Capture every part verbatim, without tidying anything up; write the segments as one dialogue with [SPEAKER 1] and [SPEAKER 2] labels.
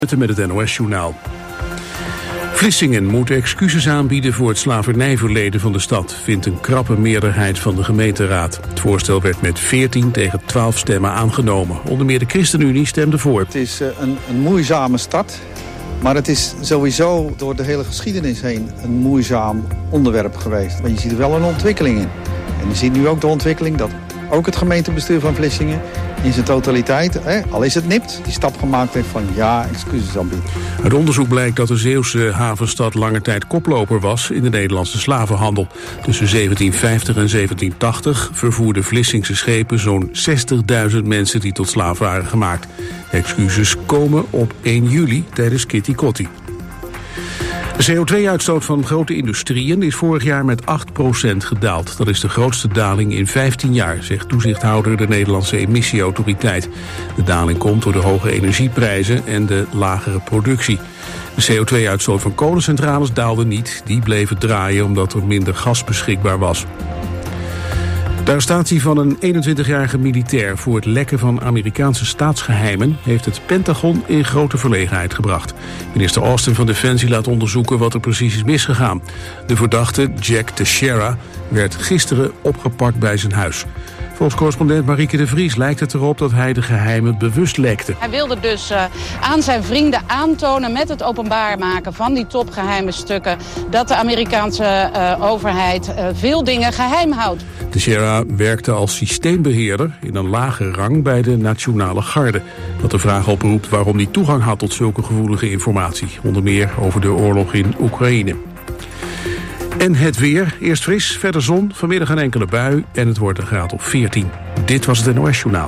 [SPEAKER 1] Met het N O S-journaal. Vlissingen moet excuses aanbieden voor het slavernijverleden van de stad, vindt een krappe meerderheid van de gemeenteraad. Het voorstel werd met veertien tegen twaalf stemmen aangenomen. Onder meer de ChristenUnie stemde voor.
[SPEAKER 2] Het is een, een moeizame stad, maar het is sowieso door de hele geschiedenis heen een moeizaam onderwerp geweest. Maar je ziet er wel een ontwikkeling in. En je ziet nu ook de ontwikkeling dat ook het gemeentebestuur van Vlissingen in zijn totaliteit, hè, al is het nipt, die stap gemaakt heeft van ja, excuses aanbieden.
[SPEAKER 1] Uit onderzoek blijkt dat de Zeeuwse havenstad lange tijd koploper was in de Nederlandse slavenhandel. Tussen zeventien vijftig en zeventien tachtig vervoerden Vlissingse schepen zo'n zestigduizend mensen die tot slaaf waren gemaakt. De excuses komen op één juli tijdens Kitty Kotti. De C O twee uitstoot van grote industrieën is vorig jaar met acht procent gedaald. Dat is de grootste daling in vijftien jaar, zegt toezichthouder de Nederlandse emissieautoriteit. De daling komt door de hoge energieprijzen en de lagere productie. De C O twee uitstoot van kolencentrales daalde niet. Die bleven draaien omdat er minder gas beschikbaar was. De arrestatie van een eenentwintigjarige militair voor het lekken van Amerikaanse staatsgeheimen heeft het Pentagon in grote verlegenheid gebracht. Minister Austin van Defensie laat onderzoeken wat er precies is misgegaan. De verdachte, Jack Teixeira, werd gisteren opgepakt bij zijn huis. Volgens correspondent Marieke de Vries lijkt het erop dat hij de geheimen bewust lekte.
[SPEAKER 3] Hij wilde dus uh, aan zijn vrienden aantonen met het openbaar maken van die topgeheime stukken dat de Amerikaanse uh, overheid uh, veel dingen geheim houdt.
[SPEAKER 1] Teixeira werkte als systeembeheerder in een lage rang bij de Nationale Garde. Dat de vraag oproept waarom hij toegang had tot zulke gevoelige informatie. Onder meer over de oorlog in Oekraïne. En het weer. Eerst fris, verder zon, vanmiddag een enkele bui en het wordt een graad of veertien. Dit was het N O S-journaal.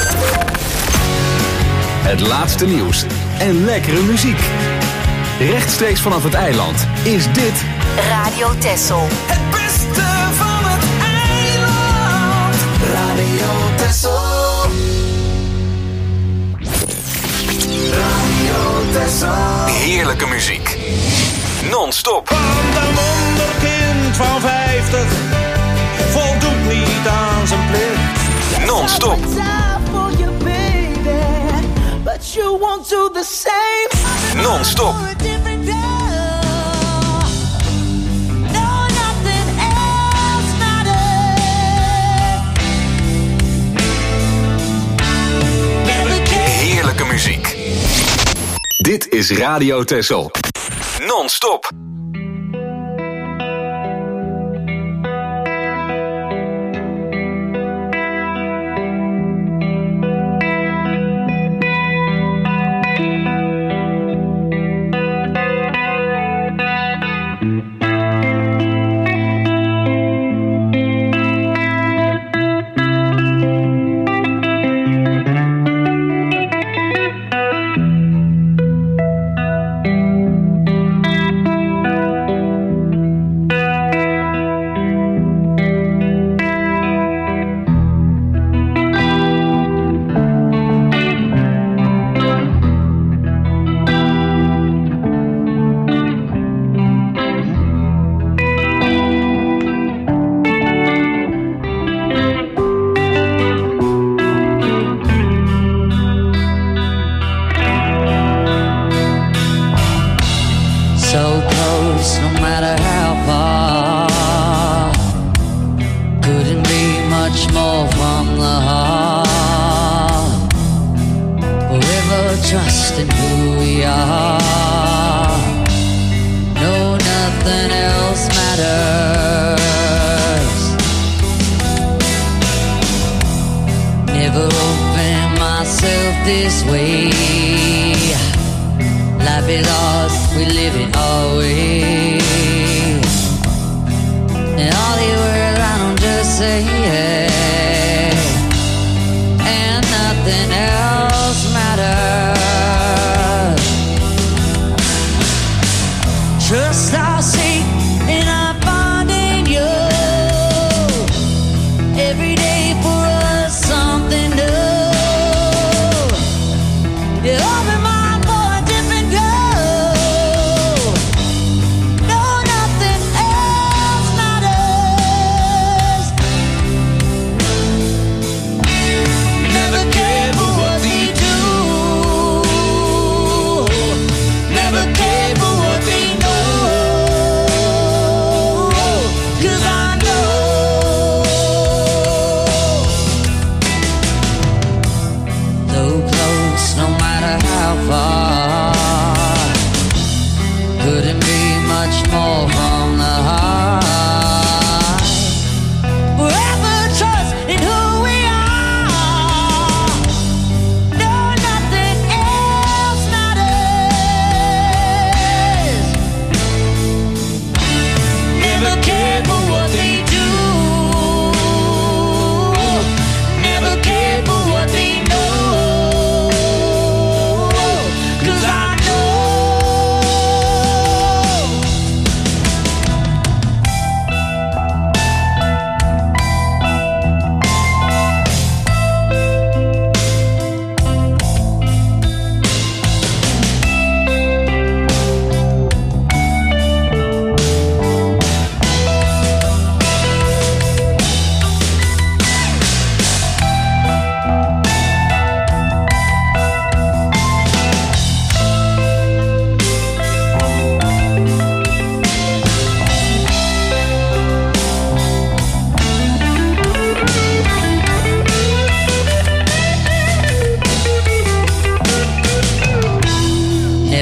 [SPEAKER 4] Het laatste nieuws en lekkere muziek. Rechtstreeks vanaf het eiland is dit
[SPEAKER 5] Radio Texel.
[SPEAKER 6] Het beste van het eiland. Radio Texel. Radio Texel.
[SPEAKER 4] heerlijke muziek. Non-stop.
[SPEAKER 7] Want een wonderkind van vijftig voldoet niet aan zijn plicht.
[SPEAKER 4] Non-stop. Non-stop. Heerlijke muziek. Dit is Radio Texel. Non-stop.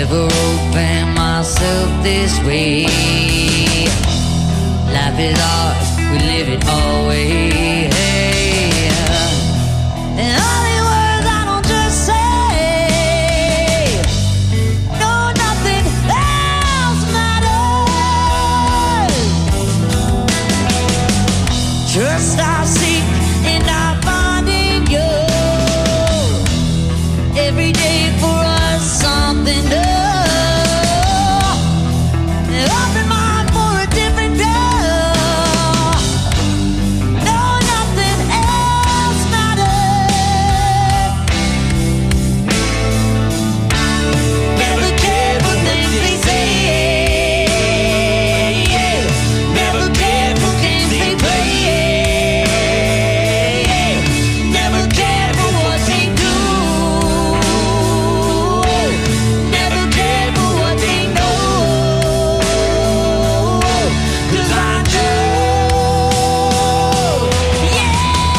[SPEAKER 8] Never opened myself this way. Life is ours, we live it always. And all the words I don't just say, no, nothing else matters. Trust I seek and I find in you. Every day for us something new. Open mind for a different day. No, nothing else matters. Never cared for things they say. Never cared for games they play. Never cared for what they do. Never cared for what they know. 'Cause I do. Yeah.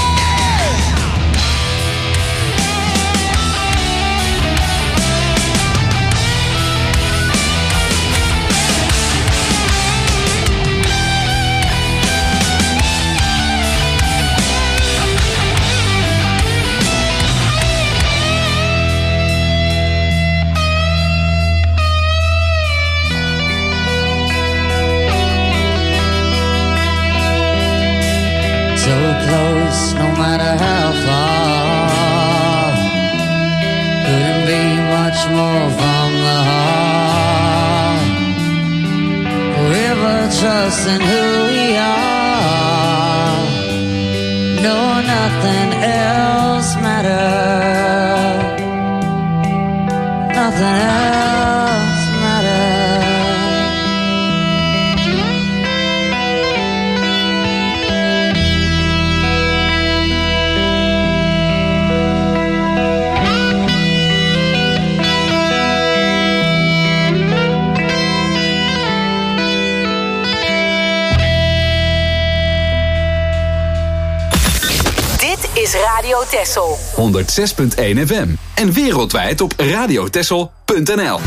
[SPEAKER 8] So close, no matter how far. Couldn't be much more from the heart. Forever trusting who we are. No, nothing else matters. Nothing else matters.
[SPEAKER 5] Dit is Radio Texel.
[SPEAKER 4] honderdzes punt één F M. En wereldwijd op radiotexel punt n l.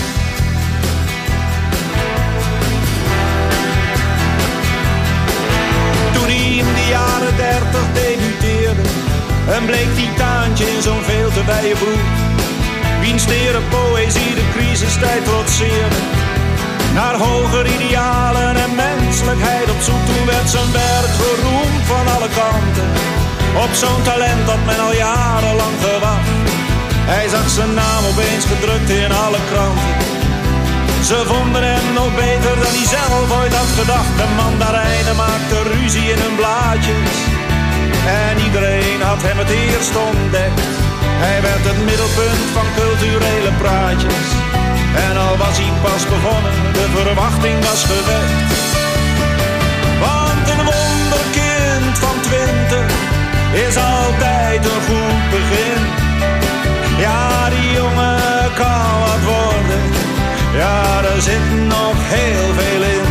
[SPEAKER 7] Toen hij in de jaren dertig debuteerde, een bleek titaantje in zo'n veel te wijde broek. Wiens tere poëzie de crisistijd trotseerde. Naar hoger idealen en menselijkheid op zoek. Toen werd zijn werk geroemd van alle kanten. Op zo'n talent dat men al jarenlang gewacht. Hij zag zijn naam opeens gedrukt in alle kranten. Ze vonden hem nog beter dan hij zelf ooit had gedacht. De mandarijnen maakten ruzie in hun blaadjes. En iedereen had hem het eerst ontdekt. Hij werd het middelpunt van culturele praatjes. En al was hij pas begonnen, de verwachting was gewekt. Want een wonderkind van twintig is altijd een goed begin. Ja, die jongen kan wat worden. Ja, er zit nog heel veel in.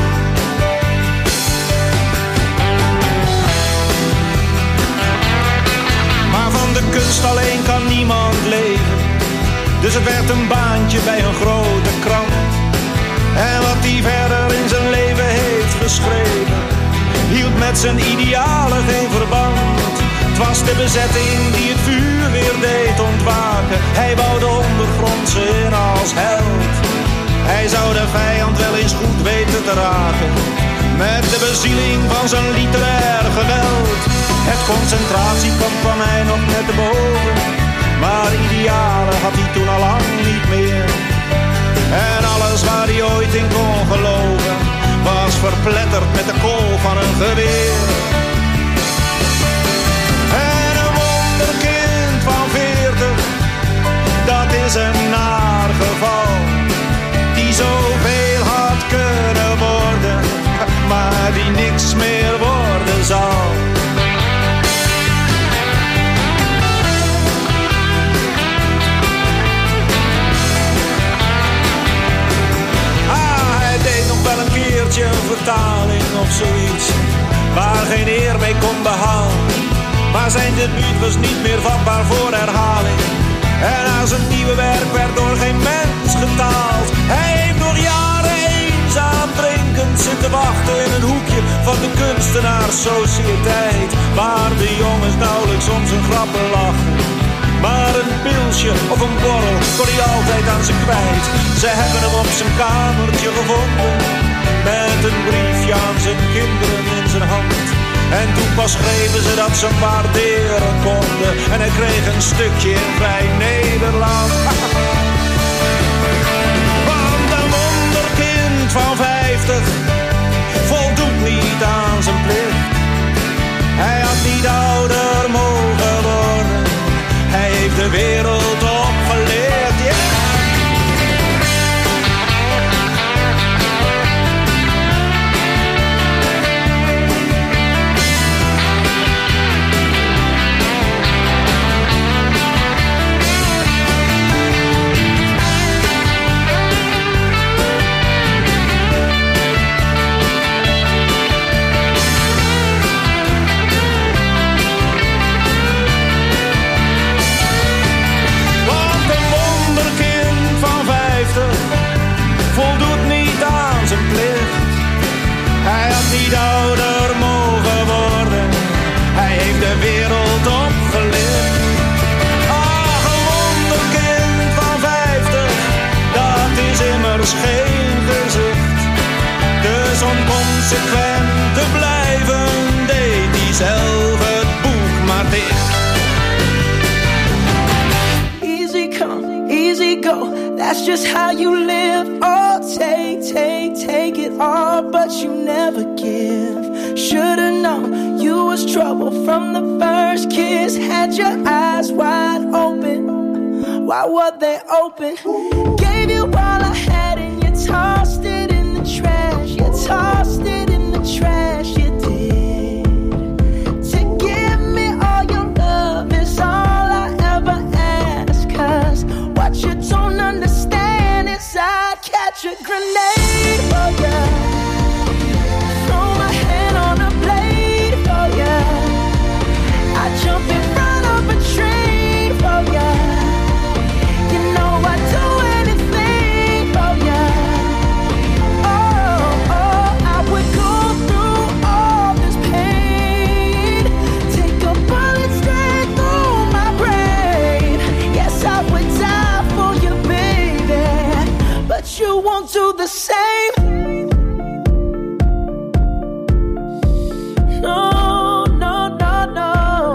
[SPEAKER 7] Maar van de kunst alleen kan niemand leven. Dus het werd een baantje bij een grote krant. En wat hij verder in zijn leven heeft geschreven, hield met zijn idealen geen verband. Het was de bezetting die het vuur weer deed ontwaken. Hij wou de ondergrondse in als held. Hij zou de vijand wel eens goed weten te raken. Met de bezieling van zijn literair geweld. Het concentratiekamp kwam hij nog net te boven. Maar idealen had hij toen al lang niet meer. En alles waar hij ooit in kon geloven, was verpletterd met de kool van een geweer. En een wonderkind van veertig, dat is een naar geval. Die zoveel had kunnen worden, maar die niks meer worden zal. Wel een keertje een vertaling of zoiets, waar geen eer mee kon behalen. Maar zijn debuut was niet meer vatbaar voor herhaling. En aan zijn nieuwe werk werd door geen mens getaald. naar sociëteit, waar de jongens nauwelijks om zijn grappen lachen. Maar een pilsje of een borrel kon hij altijd aan ze kwijt. Ze hebben hem op zijn kamertje gevonden, met een briefje aan zijn kinderen in zijn hand. En toen pas schreven ze dat ze hem waarderen konden, en hij kreeg een stukje in Vrij Nederland. Want een wonderkind van vijftig voldoet niet aan zijn plicht. Hij had niet ouder mogen worden, hij heeft de wereld opgeleerd, yeah. Voldoet niet aan zijn plicht. Hij had niet ouder mogen worden, hij heeft de wereld opgelicht. Ach, een wonderkind van vijftig, dat is immers geen gezicht. Dus om consequent te blijven, deed hij zelf het boek maar dicht.
[SPEAKER 9] Easy come, easy go, that's just how you live. Oh, take, take, take it all, but you never give. Should've known you was trouble from the first kiss. Had your eyes wide open, why were they open? Gave you all I had and you tossed it in the trash. You tossed it in the trash, you did. To give me all your love is all I ever ask, 'cause what you don't understand is I'd catch a grenade for ya, throw my hand on a blade for ya, I'd jump in front of a train for ya. You know I'd do anything for ya. Oh, oh, I would go through all this pain, take a bullet straight through my brain. Yes, I would die for you, baby, but you won't do the same. No, no, no, no.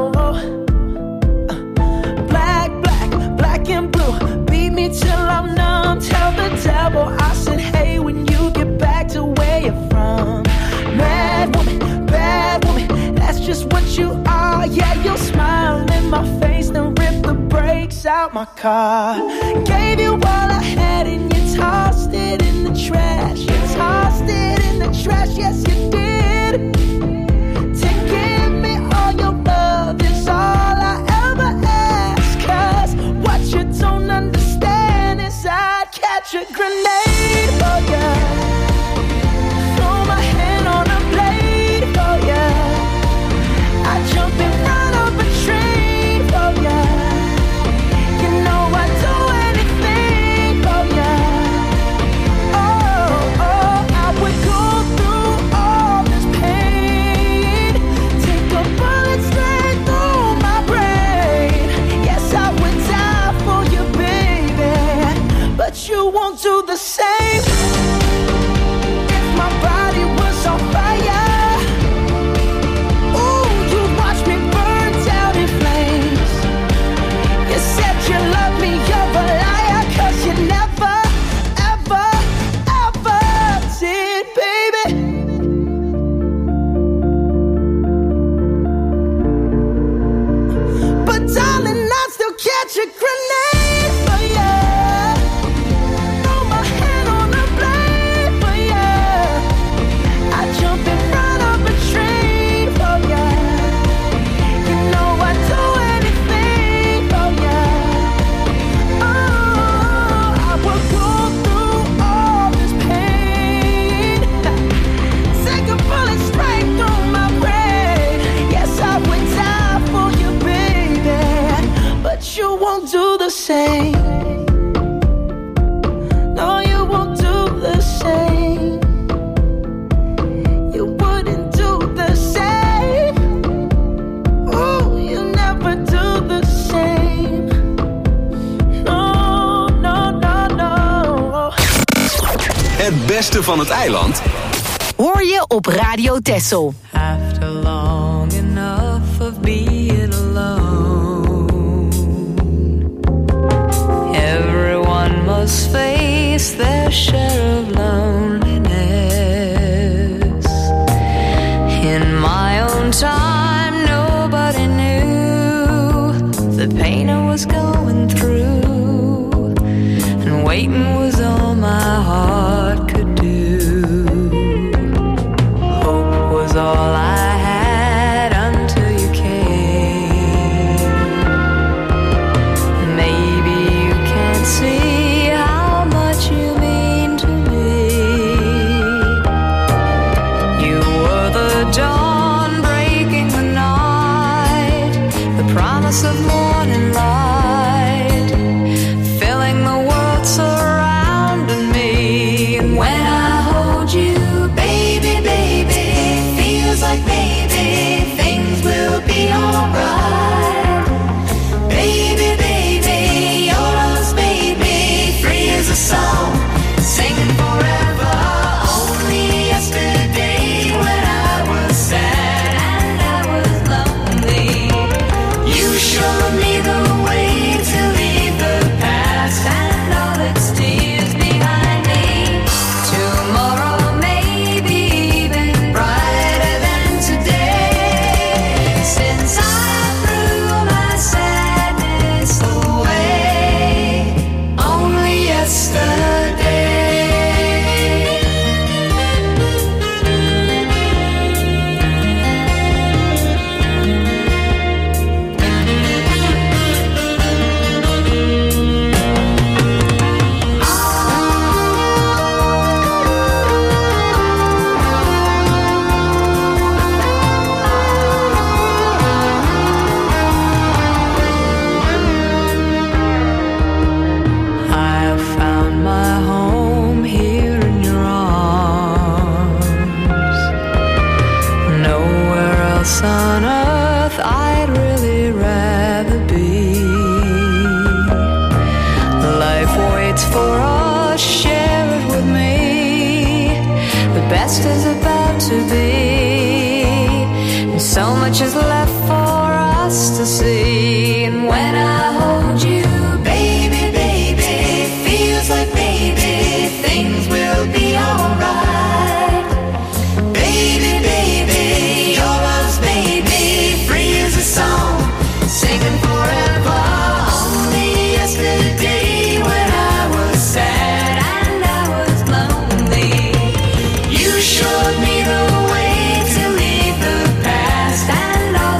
[SPEAKER 9] Black, black, black and blue, beat me till I'm numb. Tell the devil I said hey when you get back to where you're from. Mad woman, bad woman, that's just what you are. Yeah, you'll smile in my face, then rip the brakes out my car. Gave you all I had and you tossed it in the trash. You tossed it in the trash, yes you did. To give me all your love is all I ever ask, 'cause what you don't understand is I'd catch a grenade for ya, throw my hand on a blade for ya, I'd jump in front of a train for ya. You know I'd do anything for ya. Oh, oh, I would go through all this pain, take a bullet straight through my brain. Yes, I would die for you, baby, but you won't do the same. If my body was on fire, ooh, you'd watch me burn down in flames. You said you love me, you're a liar, 'cause you never, ever, ever did, baby. But darling, I'd still catch a grenade for ya, throw my hand on a blade
[SPEAKER 4] Het beste van het eiland
[SPEAKER 5] hoor je op Radio Texel.
[SPEAKER 10] After long enough of being alone, everyone must face their share of loneliness. In my own time, nobody knew the pain I was going through, and waiting was all my heart could do. Hope was all I had until you came. Maybe you can't see how much you mean to me. You were the dawn breaking the night, the promise of morning light, filling the world surrounding me. And when I hold you, baby, baby, feels like maybe things will be alright. Baby, baby, your love's made me free as a song, singing forever. Only yesterday when I was sad and I was lonely, you showed me the way to leave the past and all its tears behind me. Tomorrow may be even brighter than today, since I threw my sadness away only yesterday. I have found my home here in your arms. Nowhere else on earth I'd really rather be. Life waits for us, share it with me. The best is about to be, and so much is left for us to see. And when I hold you, baby, baby, feels like maybe things will be alright. Baby, baby, your love's made me free as a song, singing forever. Only yesterday when I was sad and I was lonely, you showed me the way to leave the past and all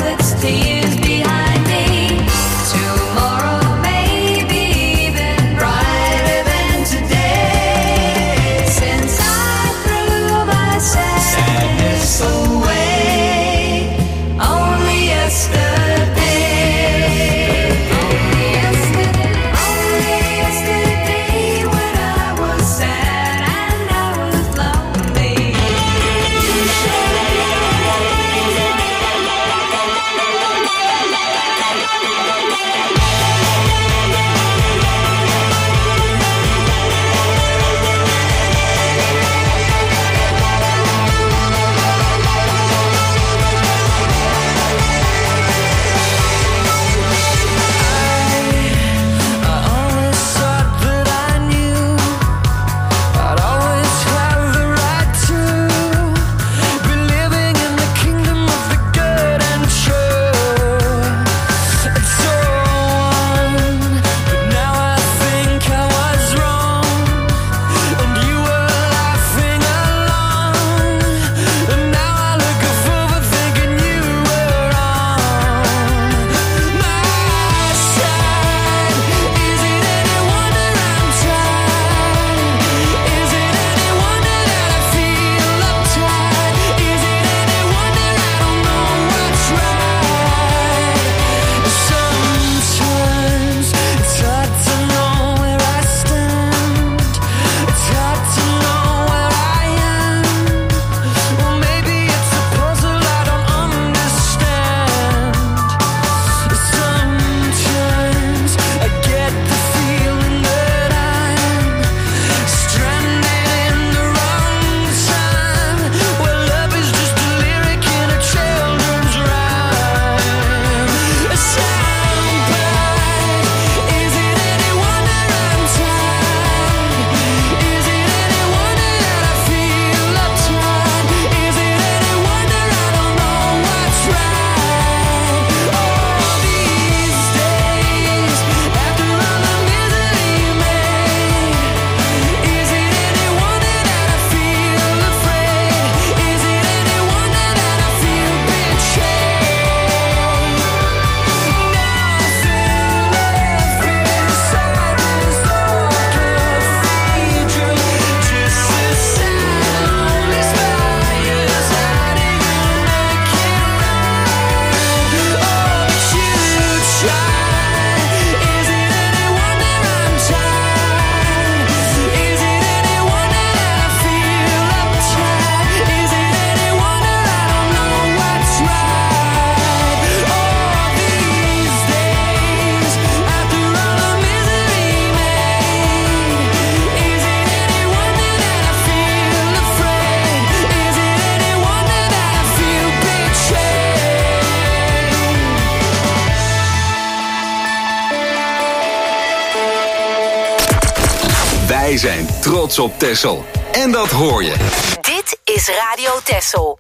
[SPEAKER 4] zijn trots op Texel. En dat hoor je.
[SPEAKER 5] Dit is Radio Texel.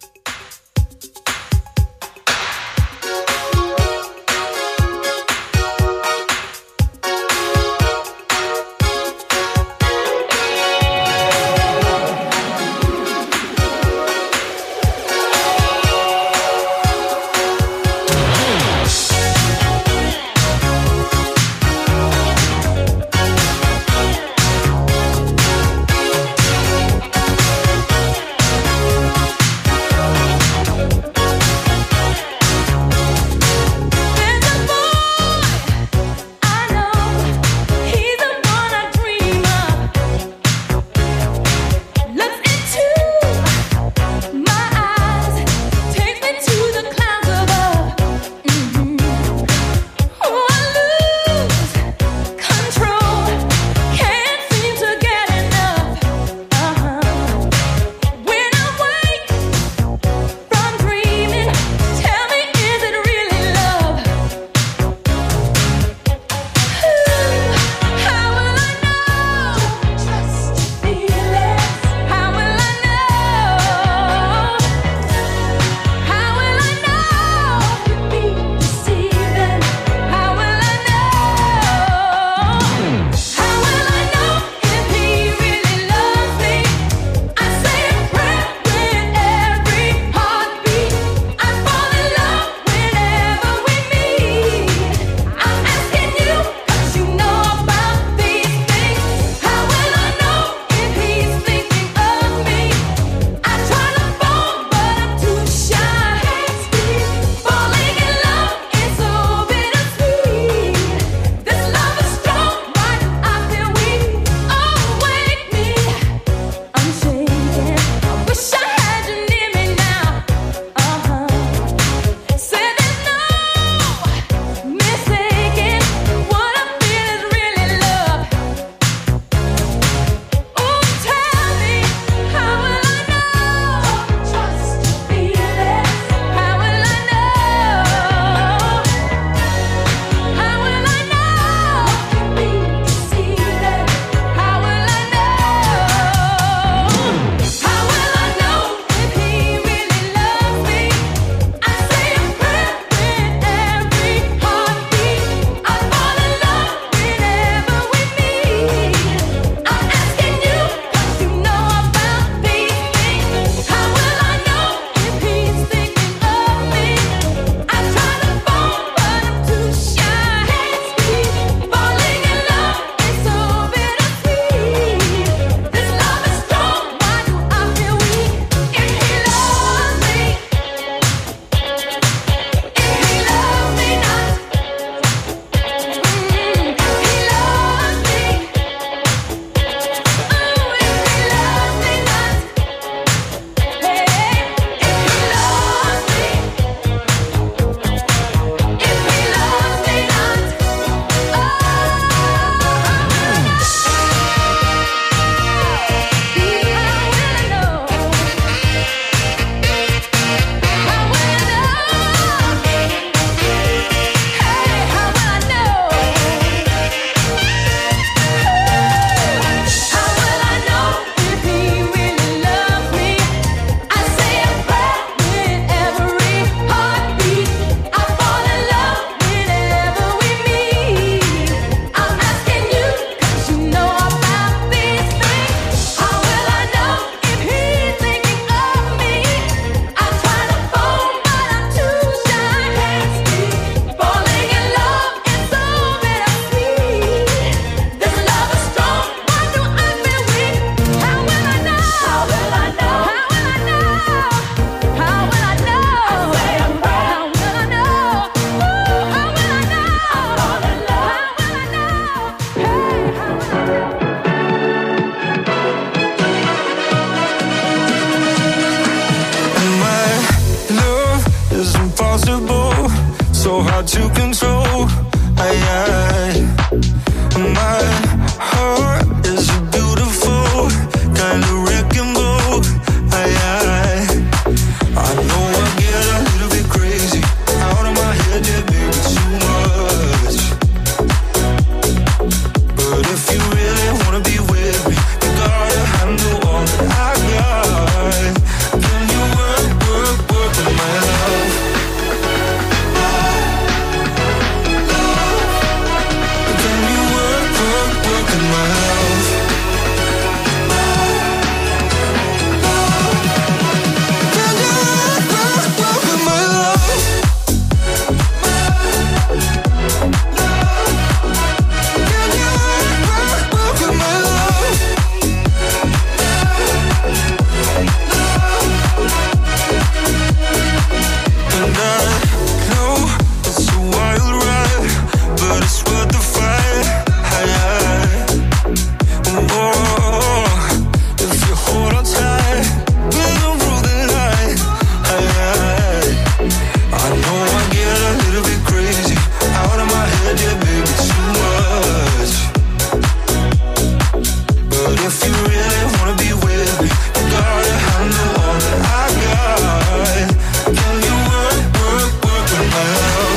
[SPEAKER 6] really wanna be with me? You gotta handle all that I got. Can you work, work, work with my love?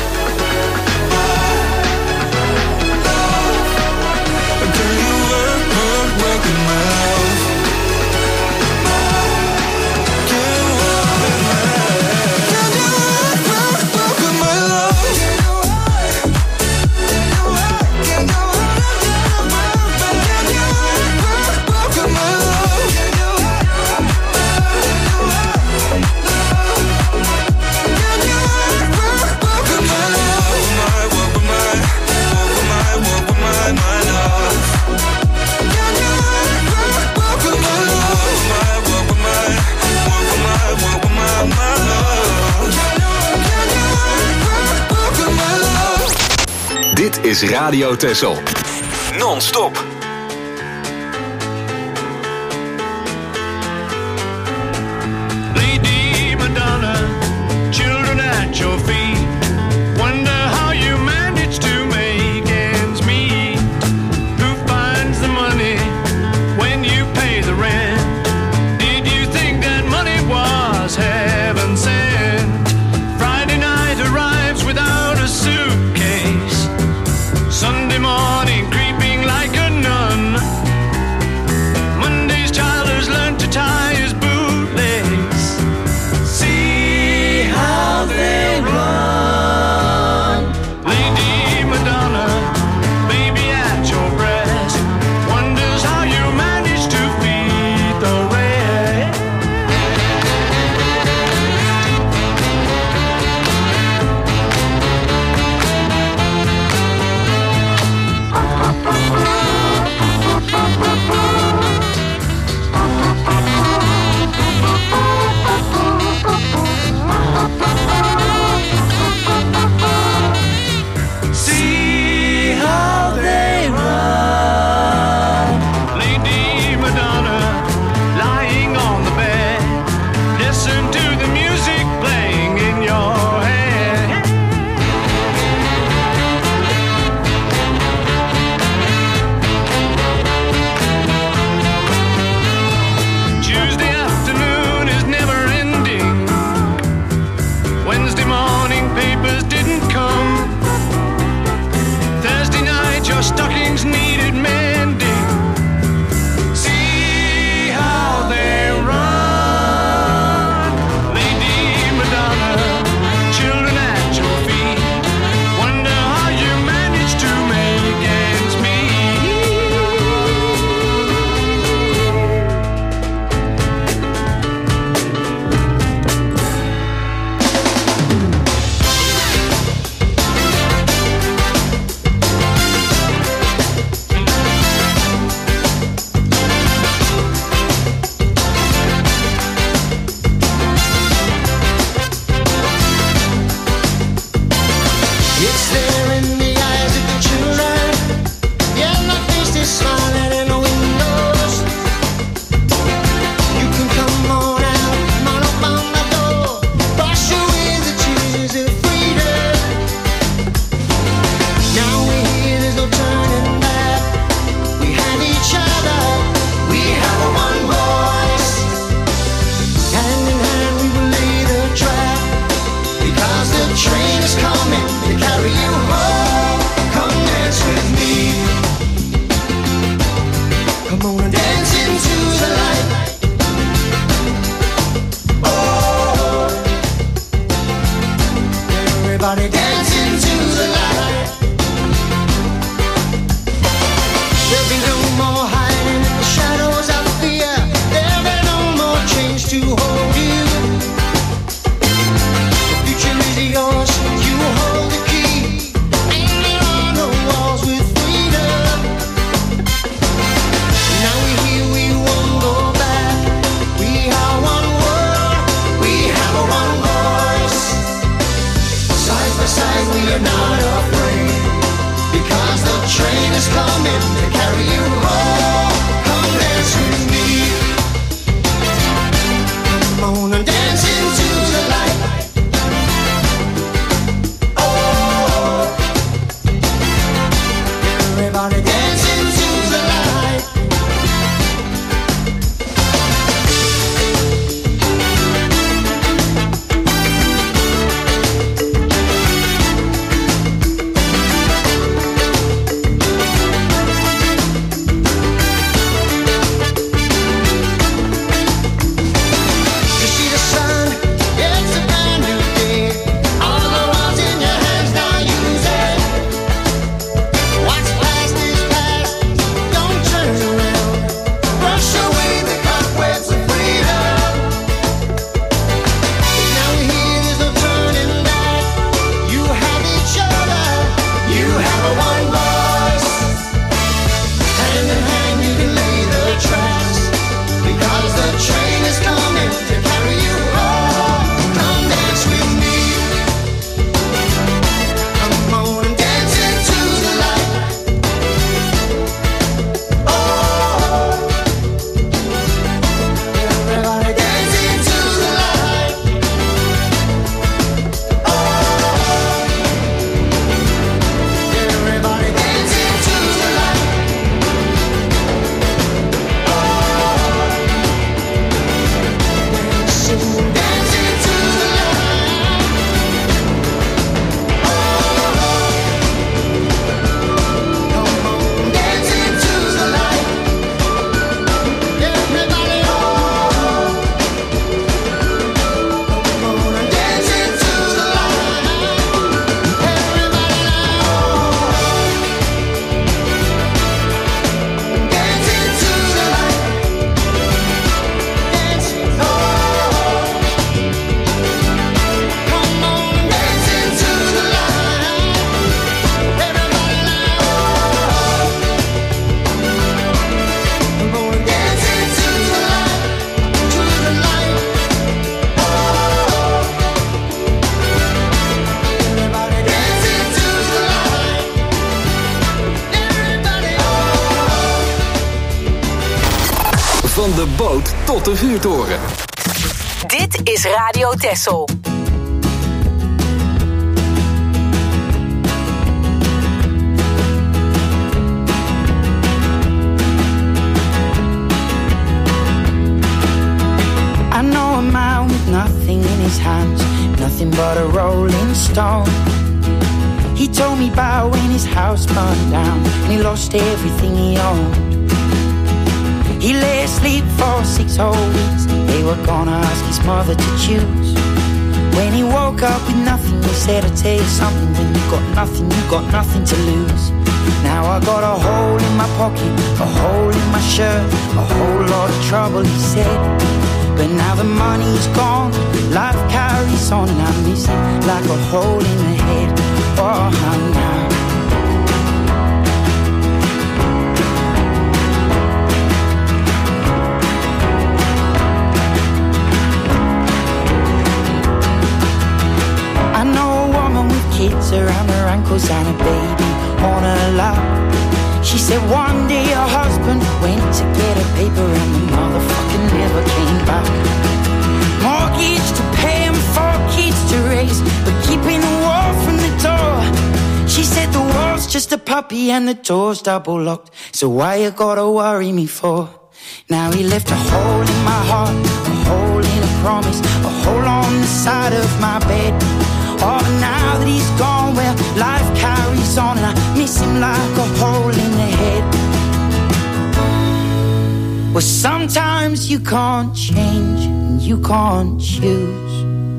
[SPEAKER 6] Can you work, work, work with my love? Can you work with my love? Can you work, work, work with my love? Can you work? Can you work? Can you work? Can you work, work with my love? Can you work? Can you work, work with my love? My work with my, work with my, work with my, my love. Can you work, work with my love? My work with my, work with my, work with my, my love. Can you, can you work, work with my love?
[SPEAKER 4] Dit is Radio Texel. Non-stop.
[SPEAKER 7] Lady Madonna, children at your feet. Wonder how you manage to make ends meet. Who finds the money when you pay the rent? Did you think that money was heaven sent? Friday night arrives without a suitcase. Sunday morning creeping like a nun. Monday's child has learned to tie his bootlace. See how they run. Lady Madonna, baby at your breast, wonders how you manage to feed
[SPEAKER 4] Van de boot tot de vuurtoren.
[SPEAKER 5] Dit is Radio Texel.
[SPEAKER 9] I know a man with nothing in his hands, nothing but a rolling stone. He told me about when his house burned down and he lost everything he owned. He lay asleep for six whole weeks. They were gonna ask his mother to choose. When he woke up with nothing, he said, I'll tell you something, when you got nothing, you got nothing to lose. Now I got a hole in my pocket, a hole in my shirt, a whole lot of trouble, he said. But now the money's gone, life carries on, and I miss it like a hole in the head. Oh, now. I know a woman with kids around her ankles and a baby on her lap. She said one day her husband went to get a paper and the motherfucker never came back. Mortgage to pay and four kids to raise, but keeping the wall from the door. She said the wall's just a puppy and the door's double locked, so why you gotta worry me for? Now he left a hole in my heart, a hole in a promise, a hole on the side of my bed. Oh, but now that he's gone, well, life carries on, and I miss him like a hole in the head. Well, sometimes you can't change, and you can't choose.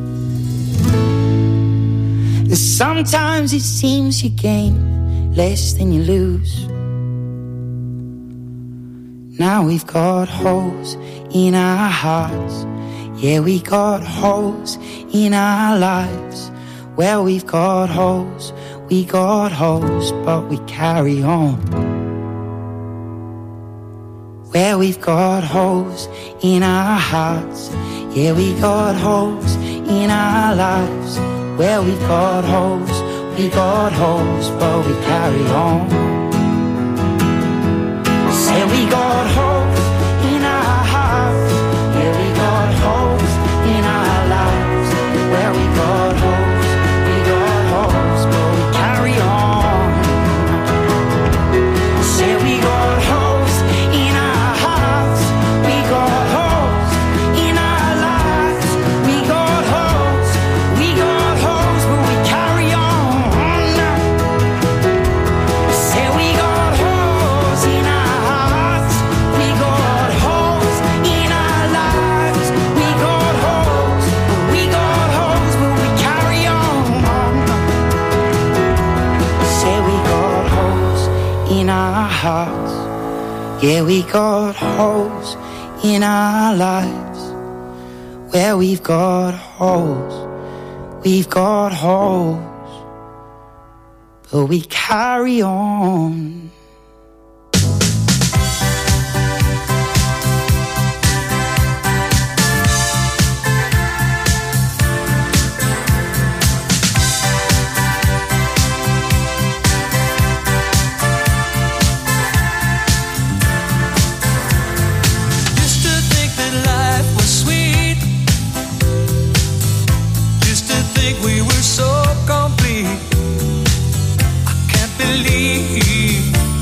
[SPEAKER 9] And sometimes it seems you gain less than you lose. Now we've got holes in our hearts. Yeah, we got holes in our lives. Well, we've got holes, we got holes, but we carry on. Well, we've got holes in our hearts. Yeah, we got holes in our lives. Well, we've got holes, we got holes, but we carry on. Say we got holes in our hearts. Yeah, we got holes in our lives. Well, we got holes, we got holes, but we carry on. Say we got holes in our hearts. We got holes in our lives. We got holes, we got holes, but we carry on. Say we got holes in our hearts. We got holes in our lives. We got holes, we got holes, but we carry on. Say we got holes in our hearts. Yeah, we got holes in our lives. Where we've got holes, we've got holes, but we carry on.
[SPEAKER 6] Used to think that life was sweet. Used to think we were so complete. I can't believe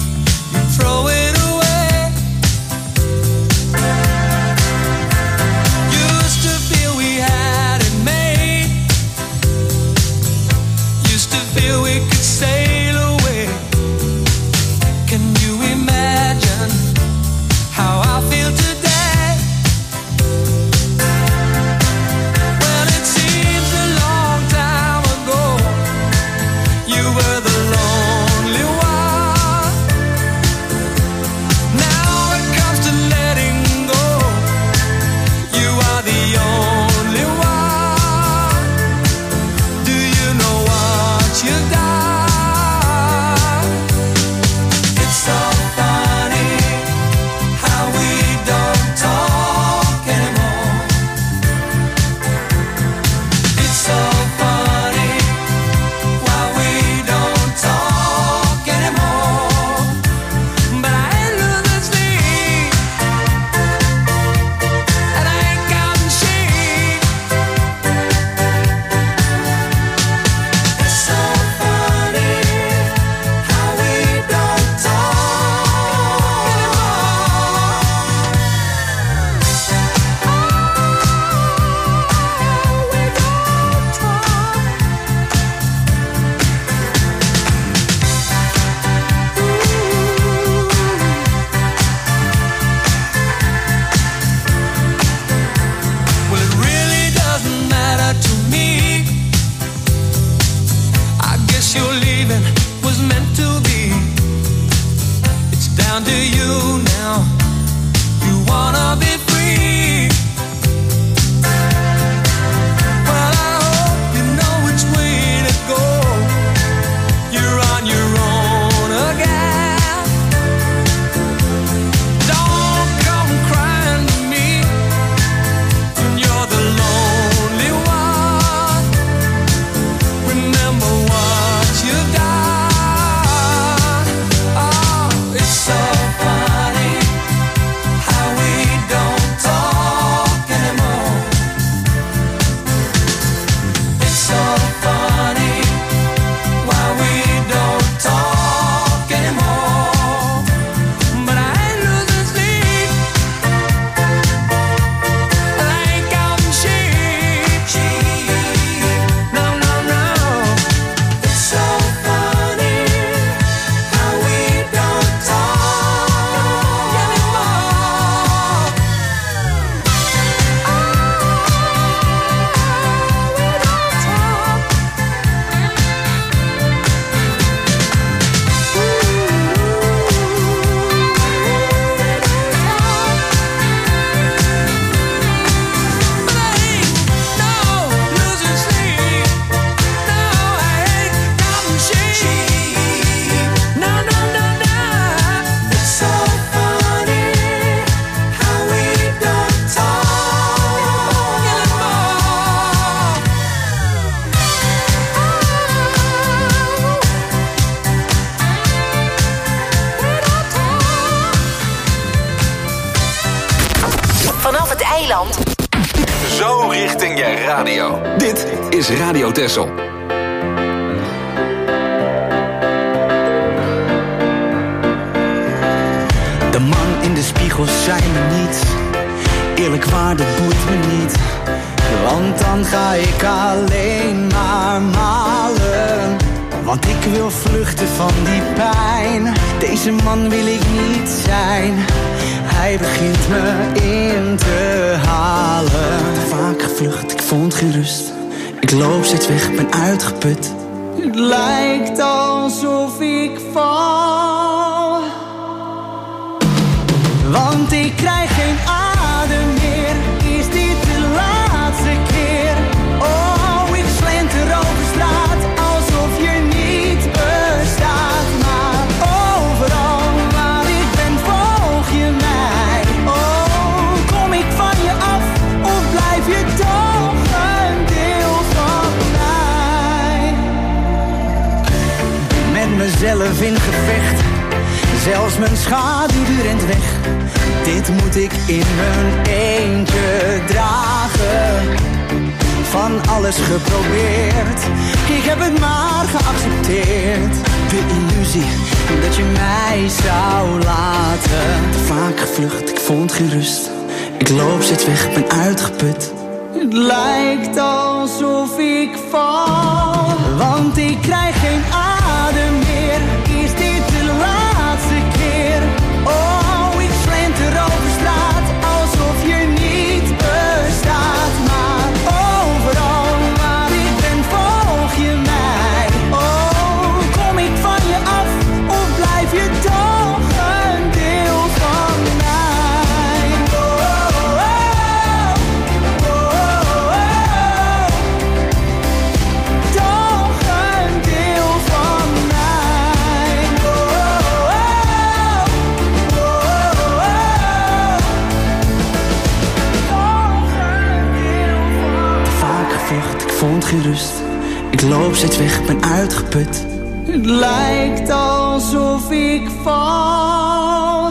[SPEAKER 5] vanaf het eiland.
[SPEAKER 4] Zo richting je radio. Dit is Radio Texel.
[SPEAKER 11] De man in de spiegel zei me niet, eerlijk waar, dat boeit me niet. Want dan ga ik alleen maar malen. Want ik wil vluchten van die pijn. Deze man wil ik niet zijn. Hij begint me in te halen. Te vaak gevlucht, ik vond geen rust. Ik loop steeds weg, ben uitgeput. Het lijkt alsof ik val. Want ik krijg geen adem meer. Is dit de laatste keer? Oh, ik slenter over straat alsof je niet bestaat. Maar overal waar ik ben volg je mij. Oh, kom ik van je af of blijf je toch een deel van mij? Met mezelf in gevecht. Zelfs mijn schaduw die rent weg. Dit moet ik in mijn eentje dragen. Van alles geprobeerd. Ik heb het maar geaccepteerd. De illusie dat je mij zou laten. Te vaak gevlucht, ik vond geen rust. Ik loop steeds weg, ben uitgeput. Het lijkt alsof ik val. Want ik krijg geen adem meer. Is dit de laatste keer? Oh, ik slenter over straat alsof je niet bestaat. Maar overal waar ik ben volg je mij. Oh, kom ik van je af of blijf je toch een deel van mij? Oh, oh, oh, oh, oh. Toch een deel van mij. Oh, oh, oh, oh, oh. Te vaak gevlucht, ik vond geen rust. Ik loop steeds weg, ben uitgeput. Het lijkt alsof ik val.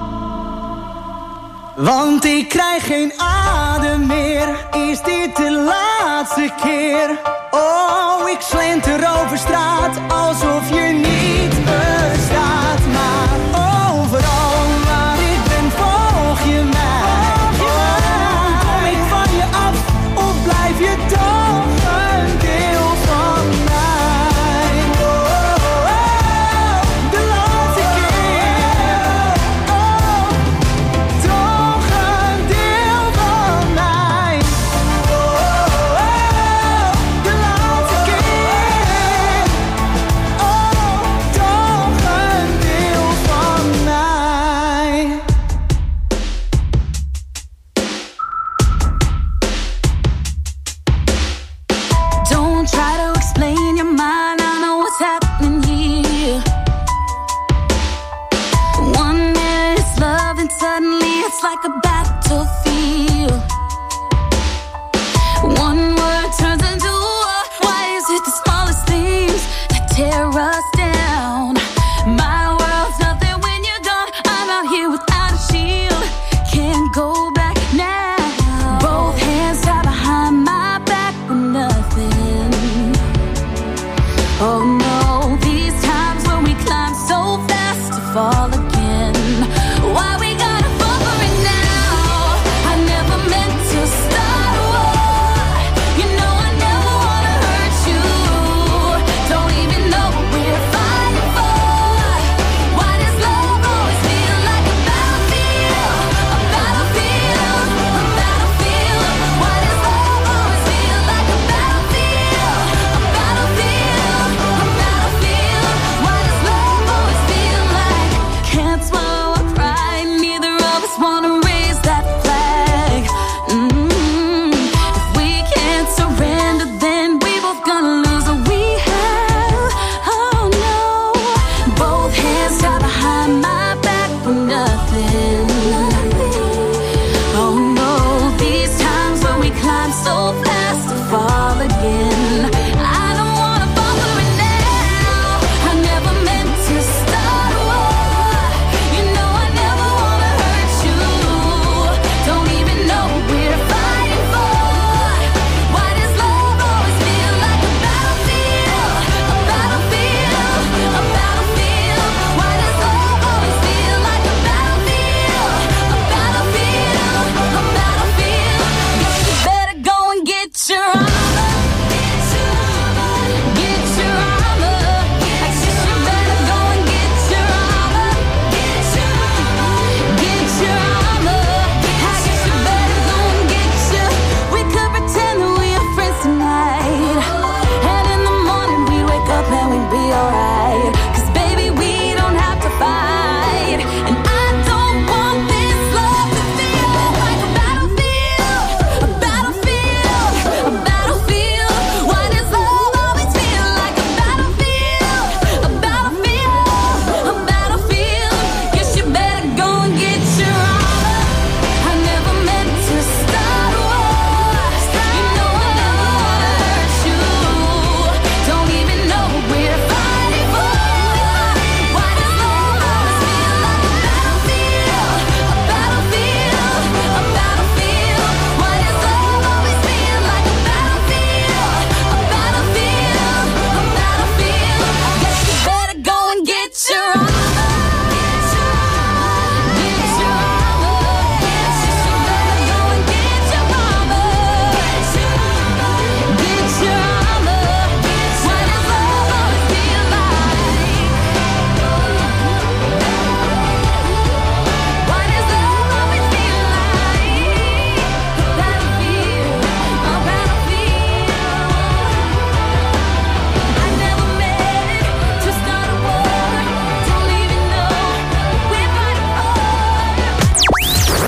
[SPEAKER 11] Want ik krijg geen adem meer. Is dit de laatste keer? Oh, ik slenter over straat alsof je niet bestaat. Maar overal waar ik ben volg je mij. Oh, kom ik van je af of blijf je toch een deel van mij? Oh, oh, oh, de laatste keer. Oh, toch een deel van mij. Oh, oh, oh, de laatste keer. Oh, toch een deel van mij.
[SPEAKER 10] Don't try to explain your mind, I know what's happening here. One minute it's love and suddenly it's like a battlefield. One word turns into war. Why is it the smallest things that tear us down? My world's nothing when you're gone. I'm out here without a shield. Can't go back now. Both hands tied behind my back with nothing. Oh no, these times when we climb so fast to fall again. Why we gotta fall for it now? I never meant to start a war. You know I never wanna hurt you. Don't even know what we're fighting for. Why does love always feel like a battlefield? A battlefield, a battlefield. Why does love always feel like a battlefield? A battlefield, a battlefield. Why does love always feel like can't swallow a pride? Neither of us wanna raise that flag. Mm. If we can't surrender, then we both gonna lose what we have. Oh no, both hands tied behind my back for nothing. Oh no, these times when we climb so fast to fall again. I don't wanna fall for it now. I never meant to start a war. You know I never wanna hurt you. Don't even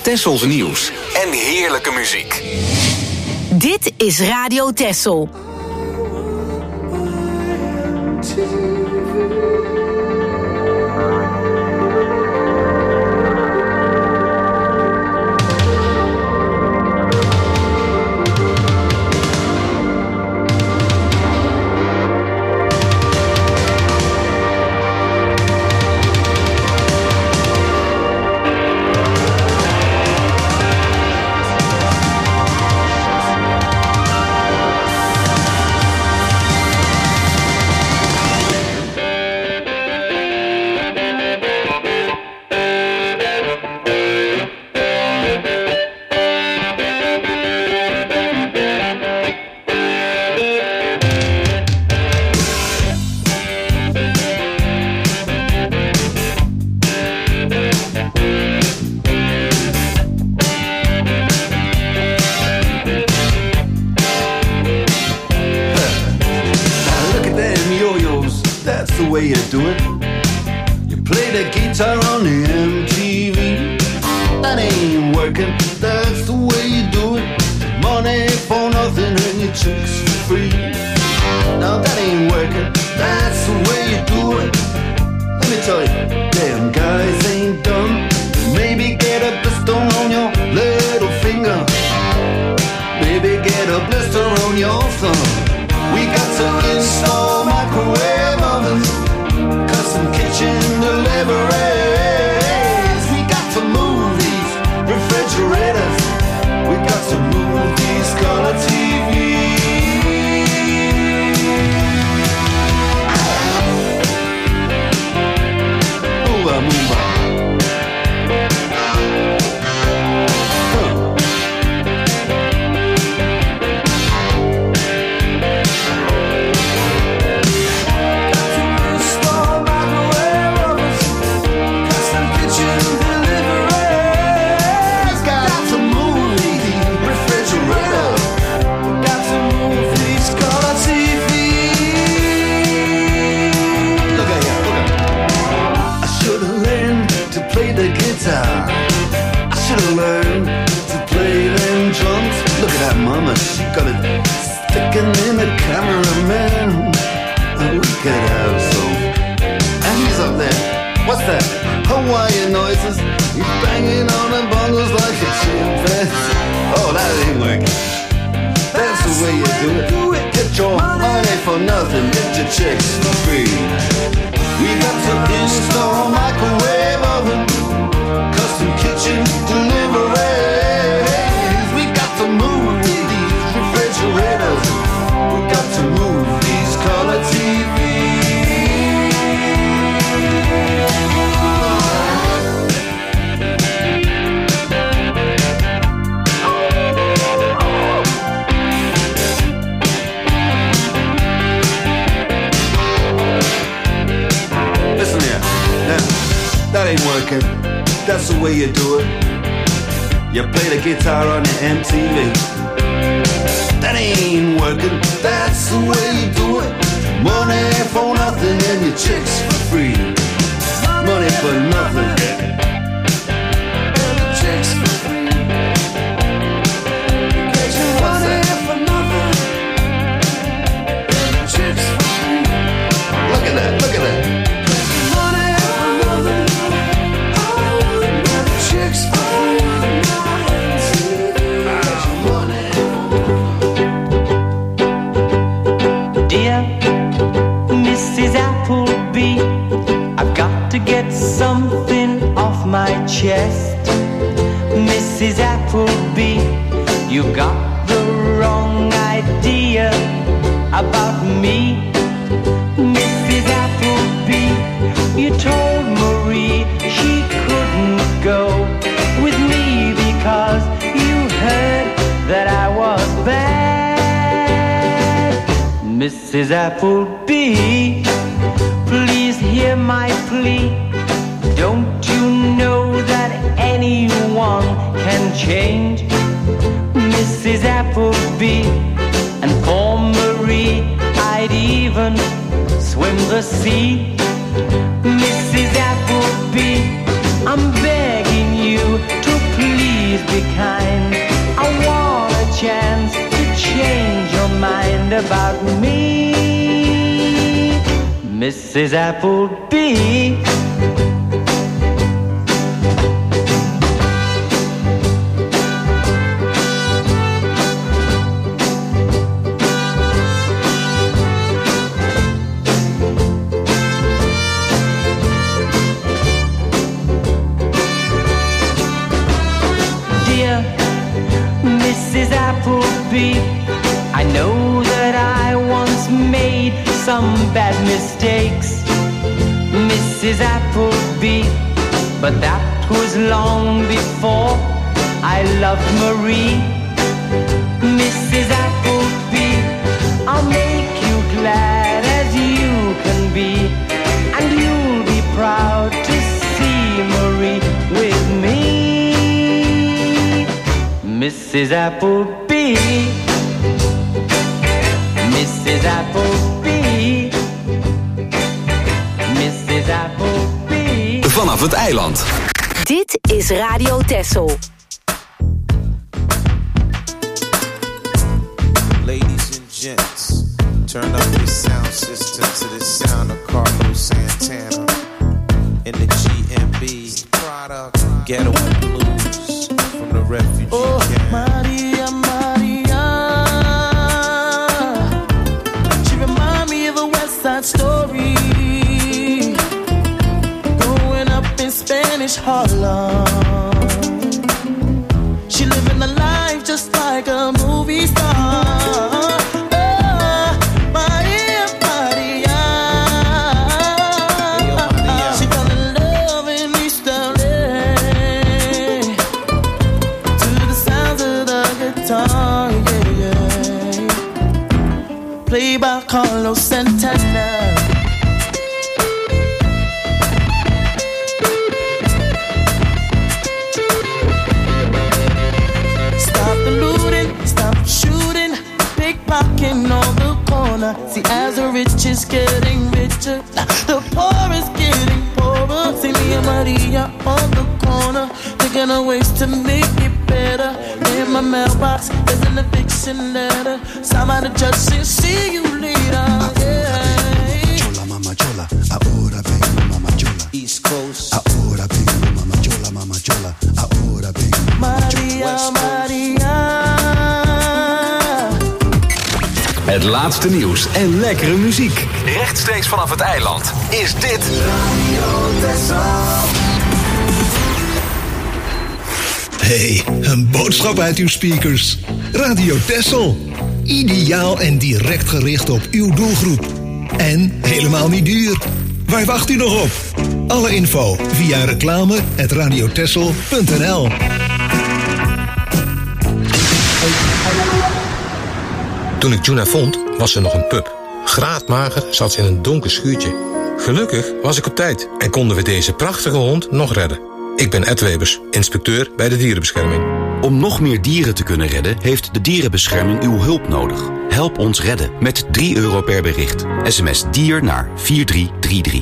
[SPEAKER 4] Tessels nieuws en heerlijke muziek.
[SPEAKER 5] Dit is Radio Tessel.
[SPEAKER 12] Missus Applebee, please hear my plea. Don't you know that anyone can change? Missus Applebee, and for Marie I'd even swim the sea. Missus Applebee, I'm begging you to please about me, Missus Applebee. Missus Applebee, I know that I once made some bad mistakes, Missus Applebee, but that was long before I loved Marie. Missus Applebee, I'll make you glad as you can be, and you'll be proud to see Marie with me. Missus Applebee, Missus Applebee, Missus Applebee.
[SPEAKER 4] Vanaf het eiland.
[SPEAKER 5] Dit is Radio Texel.
[SPEAKER 13] Ladies and gents, turn up your sound system to the sound of Carlos Santana in the G M B product Ghetto Blues from the refugee
[SPEAKER 9] oh,
[SPEAKER 13] camp.
[SPEAKER 9] Maria, Maria, she remind me of a West Side Story, growing up in Spanish Harlem. She living a life just like a movie star. Played by Carlos Santana. Stop the looting, stop shooting, pickpocketing on the corner. See, as the rich is getting richer, the poor is getting poorer. See me and Maria on the corner, thinking of ways to make it better. In my mailbox, there's an eviction letter. Somebody just said, see you later. Yeah.
[SPEAKER 14] Chola, mama, chola. Ahora vengo, mama, chola.
[SPEAKER 13] East Coast.
[SPEAKER 14] Ahora vengo, mama, chola, mama, chola. Ahora vengo, mama,
[SPEAKER 9] Maria, Maria.
[SPEAKER 4] Het laatste nieuws en lekkere muziek. Rechtstreeks vanaf het eiland is dit Radio Texel.
[SPEAKER 15] Hey, een boodschap uit uw speakers. Radio Texel. Ideaal en direct gericht op uw doelgroep. En helemaal niet duur. Waar wacht u nog op? Alle info via reclame at radiotexel punt n l.
[SPEAKER 16] Toen ik Juna vond, was ze nog een pup. Graadmager zat ze in een donker schuurtje. Gelukkig was ik op tijd en konden we deze prachtige hond nog redden. Ik ben Ed Webers, inspecteur bij de dierenbescherming.
[SPEAKER 17] Om nog meer dieren te kunnen redden, heeft de dierenbescherming uw hulp nodig. Help ons redden met drie euro per bericht. S M S dier naar vier drie drie drie.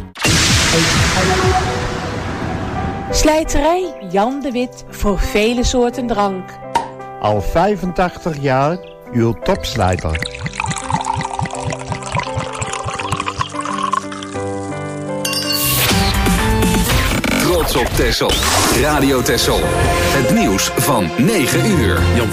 [SPEAKER 18] Slijterij Jan de Wit voor vele soorten drank.
[SPEAKER 19] Al vijfentachtig jaar uw topslijter.
[SPEAKER 4] Trots op Texel. Radio Texel. Het nieuws van negen uur.